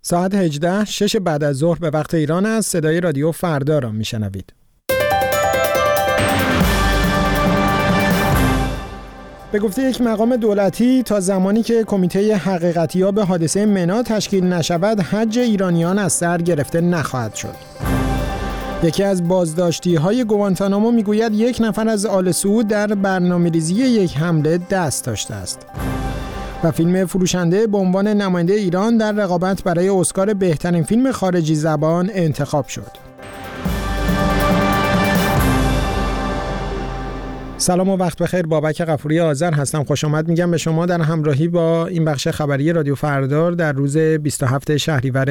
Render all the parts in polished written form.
ساعت 18 6 بعد از ظهر به وقت ایران است. صدای رادیو فردا را میشنوید. به گفته یک مقام دولتی تا زمانی که کمیته حقیقتیاب حادثه منا تشکیل نشود حج ایرانیان از سر گرفته نخواهد شد. یکی از بازداشتی‌های گوانتانامو میگوید یک نفر از آل سعود در برنامه‌ریزی یک حمله دست داشته است. و فیلم فروشنده به عنوان نماینده ایران در رقابت برای اسکار بهترین فیلم خارجی زبان انتخاب شد. سلام و وقت بخیر. بابک غفوری آذر هستم. خوش آمد میگم به شما در همراهی با این بخش خبری رادیو فردار در روز 27 شهریور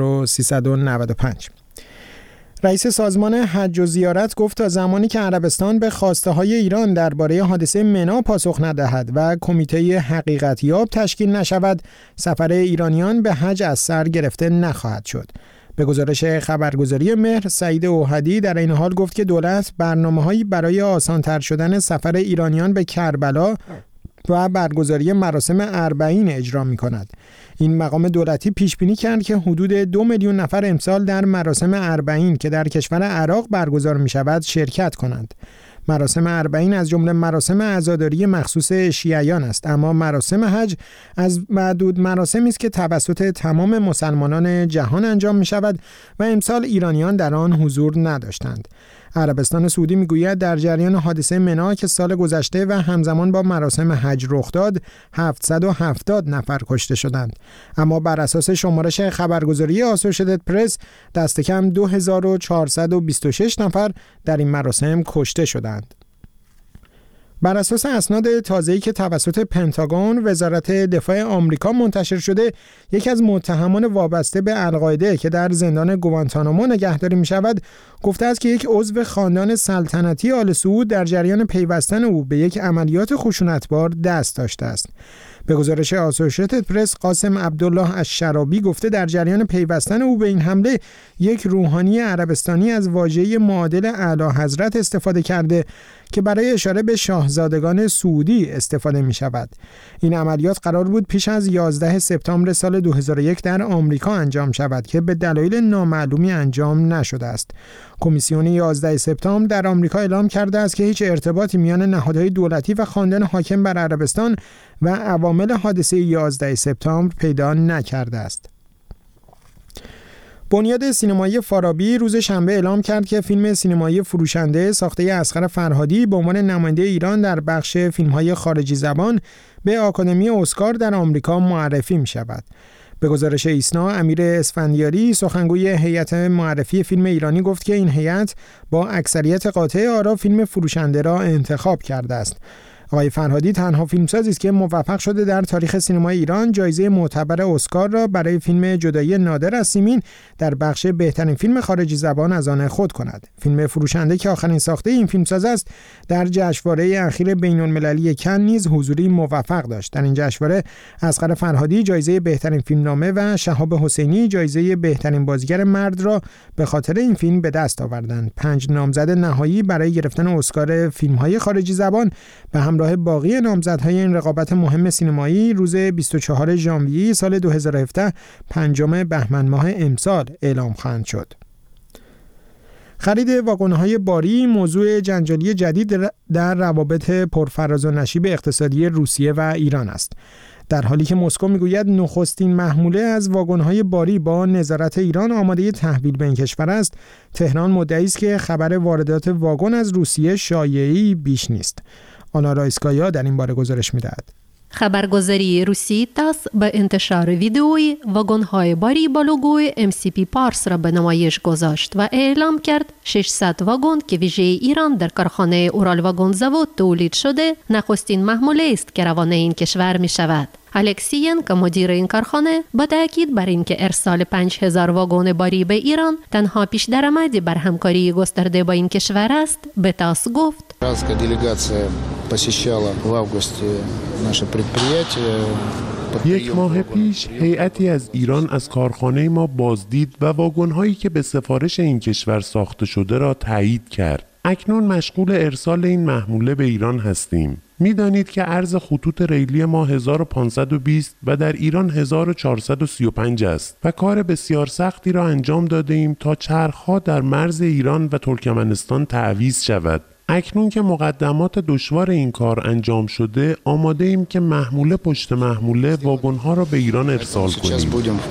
1395. رئیس سازمان حج و زیارت گفت تا زمانی که عربستان به خواسته های ایران درباره حادثه منا پاسخ ندهد و کمیته حقیقتیاب تشکیل نشود، سفر ایرانیان به حج از سر گرفته نخواهد شد. به گزارش خبرگزاری مهر، سعید اوحدی در این حال گفت که دولت برنامه‌هایی برای آسان‌تر شدن سفر ایرانیان به کربلا و برگزاری مراسم اربعین اجرا می‌کند. این مقام دولتی پیش بینی کرد که حدود 2 میلیون نفر امسال در مراسم اربعین که در کشور عراق برگزار می‌شود شرکت کنند. مراسم اربعین از جمله مراسم عزاداری مخصوص شیعیان است، اما مراسم حج از معدود مراسمی است که توسط تمام مسلمانان جهان انجام می‌شود و امسال ایرانیان در آن حضور نداشتند. عربستان سعودی میگوید در جریان حادثه منا که سال گذشته و همزمان با مراسم حج رخ داد 770 نفر کشته شدند، اما بر اساس شمارش خبرگزاری آسوشیتد پرس دست کم 2426 نفر در این مراسم کشته شدند. بر اساس اسناد تازه‌ای که توسط پنتاگون وزارت دفاع آمریکا منتشر شده، یکی از متهمان وابسته به القاعده که در زندان گوانتانامو نگهداری می‌شود، گفته است که یک عضو خاندان سلطنتی آل سعود در جریان پیوستن او به یک عملیات خشونتبار دست داشته است. به گزارش آسوشیتد پرس، قاسم عبدالله الشرابی گفته در جریان پیوستن او به این حمله یک روحانی عربستانی از واژه معادل اعلی حضرت استفاده کرده که برای اشاره به شاهزادگان سعودی استفاده می شود. این عملیات قرار بود پیش از 11 سپتامبر سال 2001 در آمریکا انجام شود که به دلایل نامعلومی انجام نشده است. کمیسیون 11 سپتامبر در آمریکا اعلام کرده است که هیچ ارتباطی میان نهادهای دولتی و خاندان حاکم بر عربستان و عوامل حادثه 11 سپتامبر پیدا نکرده است. بنیاد سینمایی فارابی روز شنبه اعلام کرد که فیلم سینمایی فروشنده ساخته اصغر فرهادی به عنوان نماینده ایران در بخش فیلم‌های خارجی زبان به آکادمی اسکار در آمریکا معرفی می‌شود. به گزارش ایسنا، امیر اسفندیاری سخنگوی هیئت معرفی فیلم ایرانی گفت که این هیئت با اکثریت قاطع آرا فیلم فروشنده را انتخاب کرده است. آقای فرهادی تنها فیلمسازی است که موفق شده در تاریخ سینمای ایران جایزه معتبر اسکار را برای فیلم جدایی نادر از سیمین در بخش بهترین فیلم خارجی زبان از آن خود کند. فیلم فروشنده که آخرین ساخته این فیلمساز است، در جشنواره اخیر بین‌المللی کن نیز حضوری موفق داشت. در این جشنواره اصغر فرهادی جایزه بهترین فیلمنامه و شهاب حسینی جایزه بهترین بازیگر مرد را به خاطر این فیلم به دست آوردند. 5 نامزد نهایی برای گرفتن اسکار فیلم‌های خارجی زبان به همراه باقی نامزدهای این رقابت مهم سینمایی روز 24 ژانویه سال 2017 پنجم بهمن ماه امسال اعلام خواهند شد. خرید واگن‌های باری موضوع جنجالی جدید در روابط پرفراز و نشیب اقتصادی روسیه و ایران است. در حالی که مسکو میگوید نخستین محموله از واگن‌های باری با نظارت ایران آماده تحویل به این کشور است، تهران مدعی است که خبر واردات واگن از روسیه شایعی بیش نیست. آنا رایسکایا در این باره گزارش می‌دهد. خبرگزاری روسی تاس به انتشار ویدئویی واگن‌های باری با لوگوی MCP پارس را به نمایش گذاشت و اعلام کرد 600 واگن که ویژه ایران در کارخانه اورال واگن زاود تولید شده نخستین محموله است که روانه این کشور می شود. الکسیینکو مدیر این کارخانه با تاکید بر اینکه ارسال 5000 واگن باری به ایران تنها پیش درآمدی بر همکاری گسترده با این کشور است به تاس گفت. Иранская делегация посещала в августе наше предприятие. یک ماه پیش هیئتی از ایران از کارخانه ما بازدید و واگن‌هایی که به سفارش این کشور ساخته شده را تایید کرد. اکنون مشغول ارسال این محموله به ایران هستیم. می‌دانید که عرض خطوط ریلی ما 1520 و در ایران 1435 است و کار بسیار سختی را انجام داده ایم تا چرخ‌ها در مرز ایران و ترکمنستان تعویض شود. اکنون که مقدمات دشوار این کار انجام شده، آماده ایم که محموله پشت محموله واگن‌ها را به ایران ارسال کنیم.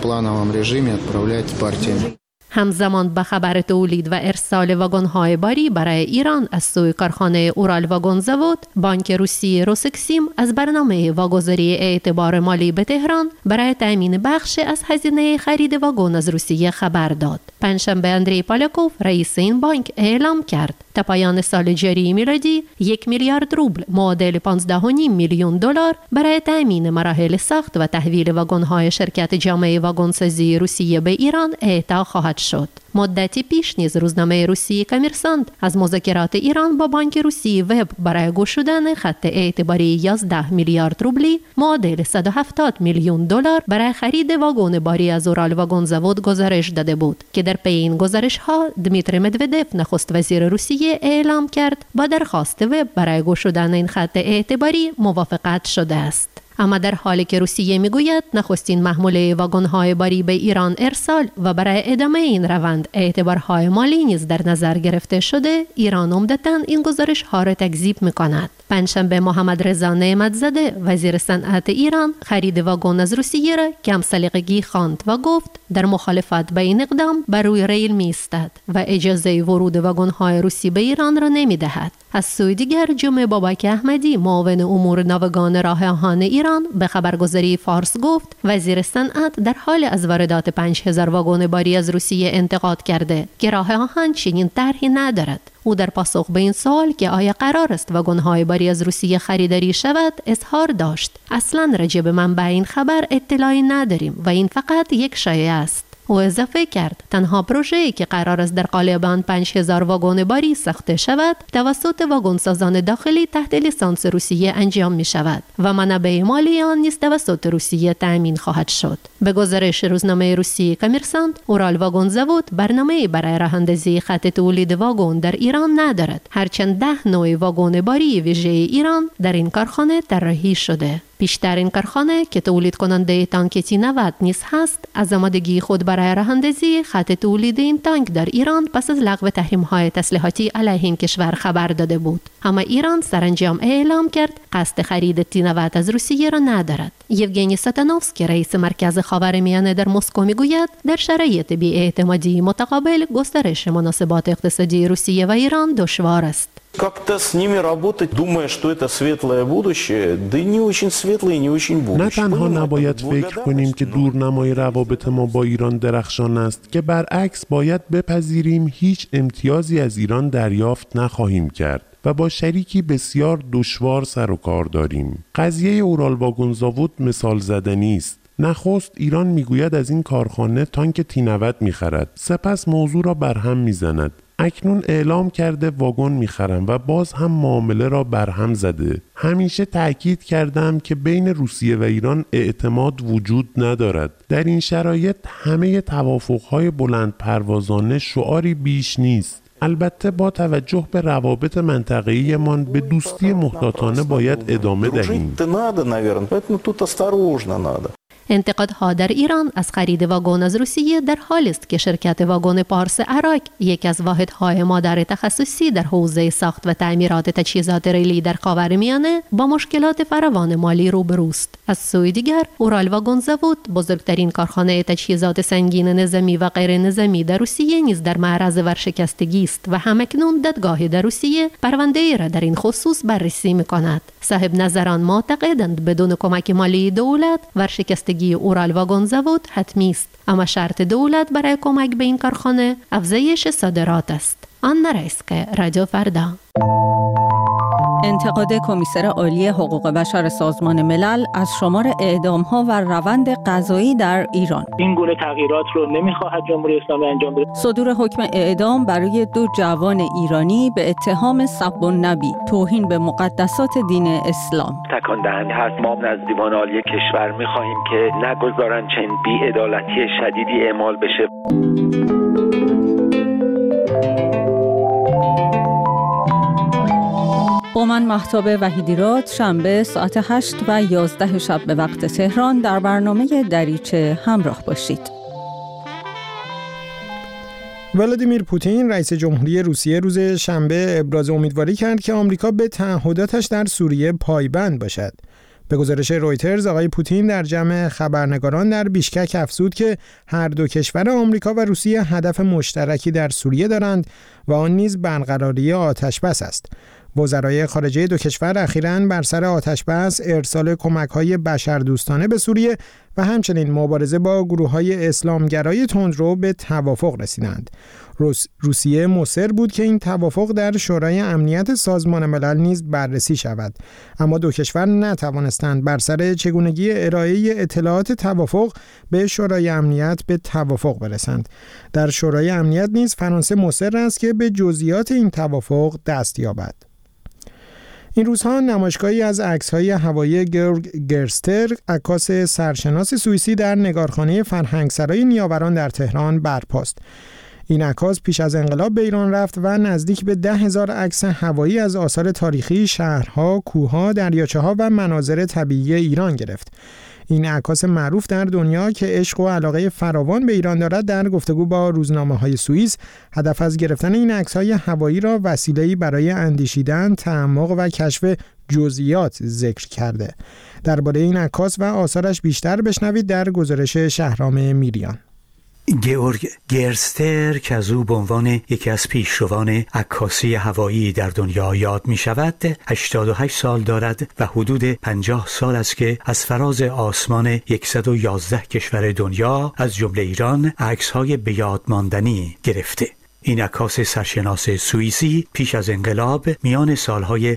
همزمان به خبر تولید و ارسال واگن‌های باری برای ایران از سوی کارخانه اورال واگن زاود، بانک روسی روسکسیم از برنامه واگذاری اعتبار مالی به تهران برای تأمین بخش از هزینه خرید واگن از روسیه خبر داد. پنجشنبه اندری پالاکوف رئیس این بانک اعلام کرد تا پایان سال جاری میلادی 1 میلیارد روبل معادل 15.5 میلیون دلار برای تأمین مراحل ساخت و تحویل واگن‌های شرکت جامعه واگنسازی روسیه به ایران اعطا خواهد شد. مدتی پیش نیز روزنامه روسی کامرسانت از مذاکرات ایران با بانک روسی وب برای گشودن خط اعتباری 11 میلیارد روبلی معادل 170 میلیون دلار برای خرید واگن باری از اورال واگن زاود گزارش داده بود که در پی این گزارش‌ها دمیتری مدودف نخست وزیر روسیه اعلام کرد با درخواست وب برای گشودن این خط اعتباری موافقت شده است. اما در حالی که روسیه میگوید نخستین محموله واگن‌های باری به ایران ارسال و برای ادامه این روند اعتبارهای مالی نیز در نظر گرفته شده، ایران عمدتاً این گزارش‌ها را تکذیب می‌کند. پنجشنبه محمد رضا نعمت‌زاده وزیر صنعت ایران خرید واگن از روسیه را کم سلیقگی خواند و گفت در مخالفت با این اقدام بر روی ریل می‌ایستد و اجازه ورود واگن‌های روسی به ایران را نمی‌دهد. از سوی دیگر جمعه بابک احمدی معاون امور ناوگان راه آهن ایران به خبرگزاری فارس گفت وزیر صنعت در حال از واردات 5000 واگن باری از روسیه انتقاد کرده که راه آهن چنین طرحی ندارد. او در پاسخ به این سوال که آیا قرار است واگن‌های باری از روسیه خریداری شود اظهار داشت اصلاً راجع به منبع این خبر اطلاعی نداریم و این فقط یک شایعه است. او اضافه کرد تنها پروژه‌ای که قرار است در قالب آن 5000 واگن باری ساخته شود توسط واگنسازان داخلی تحت لیسانس روسیه انجام می شود و منابع مالی آن نیز توسط روسیه تأمین خواهد شد. به گزارش روزنامه روسی کامرسانت، اورال واگن زاود برنامه‌ای برای راه‌اندازی خط تولید واگن در ایران ندارد، هرچند 10 نوع واگن باری ویژه ایران در این کارخانه طراحی شده. بیشتر این کارخانه که تولید کننده تانک T90 نیز هست، از آمادگی خود برای راه‌اندازی خط تولید این تانک در ایران پس از لغو تحریم‌های تسلیحاتی علیه این کشور خبر داده بود. اما ایران سرانجام اعلام کرد قصد خرید T90 از روسیه را ندارد. یوگنی ساتانوفسکی رئیس مرکز خاورمیانه در مسکو میگوید در شرایط بی‌اعتمادی متقابل گسترش مناسبات اقتصادی روسیه و ایران دشوار است. Как-то с ними работать, думая, что это светлое будущее, да не очень светлое и не очень будущее. نه تنها نباید فکر کنیم که دورنمای روابط ما با ایران درخشان است که برعکس باید بپذیریم هیچ امتیازی از ایران دریافت نخواهیم کرد و با شریکی بسیار دشوار سر و کار داریم. قضیه اورال واگن زاود مثال زدنی است. نخست ایران میگوید از این کارخانه تانک T90 میخرد، سپس موضوع را برهم میزند. اکنون اعلام کرده واگن میخرم و باز هم معامله را برهم زده. همیشه تأکید کردم که بین روسیه و ایران اعتماد وجود ندارد. در این شرایط همه توافقهای بلند پروازانه شعاری بیش نیست. البته با توجه به روابط منطقه‌ای من به دوستی محتاطانه باید ادامه دهیم. انتقادها در ایران از خرید واگن از روسیه در حالی است که شرکت واگن پارس عراق، یکی از واحدهای مادر تخصصی در حوزه ساخت و تعمیرات تجهیزات ریلی در خاورمیانه، با مشکلات فراوان مالی روبروست. از سوی دیگر، اورال واگن زاود، بزرگترین کارخانه تجهیزات سنگین نظامی و غیر نظامی در روسیه، نیز در معرض ورشکستگی است و همکنون دادگاه در روسیه پرونده‌ای را در این خصوص بررسی می‌کند. صاحب نظران معتقدند بدون کمک مالی دولت ورشکستگی اورال واگن زاود حتمی است، اما شرط دولت برای کمک به این کارخانه افزایش صادرات است. آنا رایسکه، رادیو فردا. انتقاد کمیسر عالی حقوق بشر سازمان ملل از شمار اعدام‌ها و روند قضایی در ایران. این گونه تغییرات رو نمی‌خواهد جمهوری اسلامی انجام بده. صدور حکم اعدام برای 2 جوان ایرانی به اتهام سب النبی، توهین به مقدسات دین اسلام. تکان دهنده هست. ما از دیوان عالی کشور می‌خواهیم که نگذارن چنین بی‌عدالتی شدیدی اعمال بشه. با من مهتاب وحیدیراد، شنبه ساعت 8 و 11 شب به وقت تهران در برنامه دریچه همراه باشید. ولادیمیر پوتین رئیس جمهوری روسیه روز شنبه ابراز امیدواری کرد که آمریکا به تعهداتش در سوریه پایبند باشد. به گزارش رویترز آقای پوتین در جمع خبرنگاران در بیشکک افزود که هر دو کشور آمریکا و روسیه هدف مشترکی در سوریه دارند و آن نیز برقراری آتش‌بس است. وزرای خارجه دو کشور اخیراً بر سر آتش‌بس، ارسال کمک‌های بشردوستانه به سوریه و همچنین مبارزه با گروه‌های اسلامگرای تندرو به توافق رسیدند. روسیه مصر بود که این توافق در شورای امنیت سازمان ملل نیز بررسی شود، اما دو کشور نتوانستند بر سر چگونگی ارائه اطلاعات توافق به شورای امنیت به توافق برسند. در شورای امنیت نیز فرانسه مصر است که به جزئیات این توافق دست یابد. این روزها نمایشگاهی از عکس‌های هوایی گیورگ گرستر، عکاس سرشناس سوئیسی، در نگارخانه فرهنگسرای نیاوران در تهران برپاست. این عکاس پیش از انقلاب به ایران رفت و نزدیک به 10,000 عکس هوایی از آثار تاریخی، شهرها، کوهها، دریاچه‌ها و مناظر طبیعی ایران گرفت. این عکاس معروف در دنیا که عشق و علاقه فراوان به ایران دارد، در گفتگو با روزنامه‌های سوئیس هدف از گرفتن این عکس‌های هوایی را وسیله‌ای برای اندیشیدن، تعمق و کشف جزئیات ذکر کرده. درباره این عکاس و آثارش بیشتر بشنوید در گزارش شهرام میریان. گیورگ گرستر که از او به عنوان یکی از پیشروان عکاسی هوایی در دنیا یاد می شود، 88 سال دارد و حدود 50 سال است که از فراز آسمان 111 کشور دنیا از جمله ایران عکس‌های به یاد ماندنی گرفته. این عکاس سرشناس سوئیسی پیش از انقلاب میان سالهای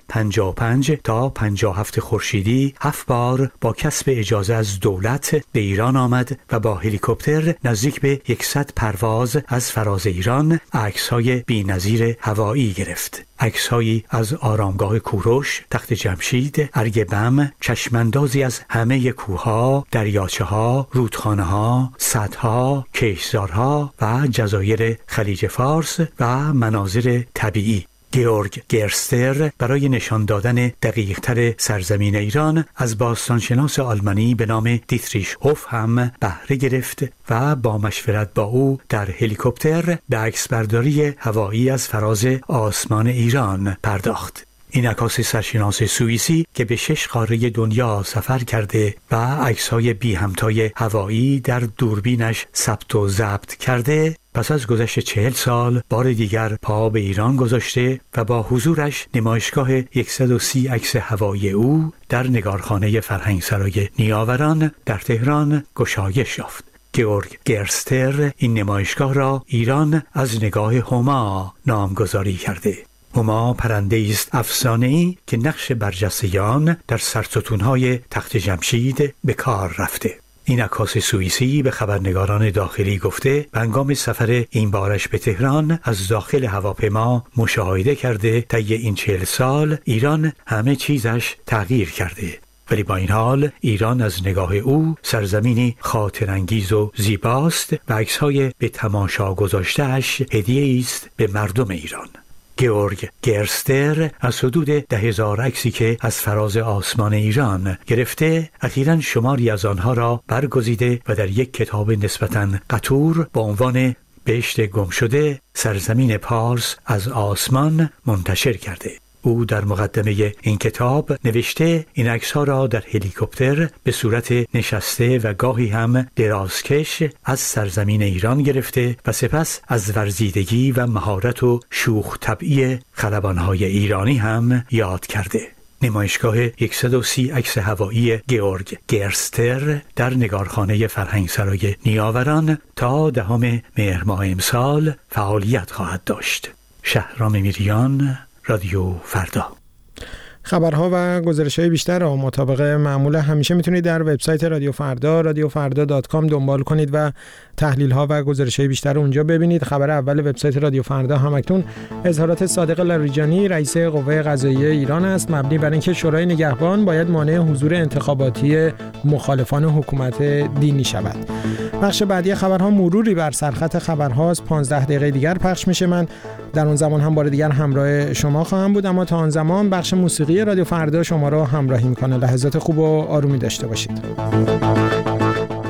55 تا 57 خورشیدی 7 بار با کسب اجازه از دولت به ایران آمد و با هلیکوپتر نزدیک به 100 پرواز از فراز ایران عکس‌های بی‌نظیر هوایی گرفت. عکس‌هایی از آرامگاه کوروش، تخت جمشید، ارگ بم، چشماندازی از همه کوه‌ها، دریاچه‌ها، رودخانه‌ها، سدها، کشتزارها و جزایر خلیج فارس و مناظر طبیعی. گیورگ گرستر برای نشان دادن دقیق‌تر سرزمین ایران از باستانشناس آلمانی به نام دیتریش هوف هم بهره گرفت و با مشورت با او در هلیکوپتر به عکسبرداری هوایی از فراز آسمان ایران پرداخت. این عکاس سرشناس سوئیسی که به 6 قاره دنیا سفر کرده و عکس‌های بی همتای هوایی در دوربینش ثبت و ضبط کرده، پس از گذشت 40 سال بار دیگر پا به ایران گذاشته و با حضورش نمایشگاه 130 عکس هوایی او در نگارخانه فرهنگسرای نیاوران در تهران گشایش یافت. گیورگ گرستر این نمایشگاه را ایران از نگاه هما نامگذاری کرده. هما پرنده است افسانه‌ای که نقش برجسته آن در سرستون‌های تخت جمشید به کار رفته. این عکاس سوئیسی به خبرنگاران داخلی گفته هنگام سفر این بارش به تهران از داخل هواپیما مشاهده کرده طی این 40 سال ایران همه چیزش تغییر کرده، ولی با این حال ایران از نگاه او سرزمینی خاطرانگیز و زیباست و عکس‌های به تماشا گذاشته‌اش هدیه‌ای است به مردم ایران. گیورگ گرستر از حدود 10,000 عکسی که از فراز آسمان ایران گرفته، اخیراً شماری از آنها را برگزیده و در یک کتاب نسبتاً قطور با عنوان بهشت گم شده، سرزمین پارس از آسمان منتشر کرده. او در مقدمه این کتاب نوشته این عکس‌ها را در هلیکوپتر به صورت نشسته و گاهی هم درازکش از سرزمین ایران گرفته و سپس از ورزیدگی و مهارت و شوخ طبعی خلبان‌های ایرانی هم یاد کرده. نمایشگاه 130 عکس هوایی گیورگ گرستر در نگارخانه فرهنگسرای نیاوران تا 10 مهر ماه امسال فعالیت خواهد داشت. شهرام میریان، رادیو فردا. خبرها و گزارش‌های بیشتر را مطابق معمول همیشه میتونید در وبسایت رادیو فردا، radiofarda.com دنبال کنید و تحلیل‌ها و گزارش‌های بیشتر اونجا ببینید. خبر اول وبسایت رادیو فردا همکنون اظهارات صادق لاریجانی رئیس قوه قضاییه ایران است، مبنی بر اینکه شورای نگهبان باید مانع حضور انتخاباتی مخالفان حکومت دینی شود. بخش بعدی خبرها مروری بر سرخط خبرهاست. 15 دقیقه دیگر پخش میشه. من در اون زمان هم بار دیگر همراه شما خواهم بود، اما تا آن زمان بخش موسیقی رادیو فردا شما را همراهی میکنه. لحظات خوب و آرومی داشته باشید.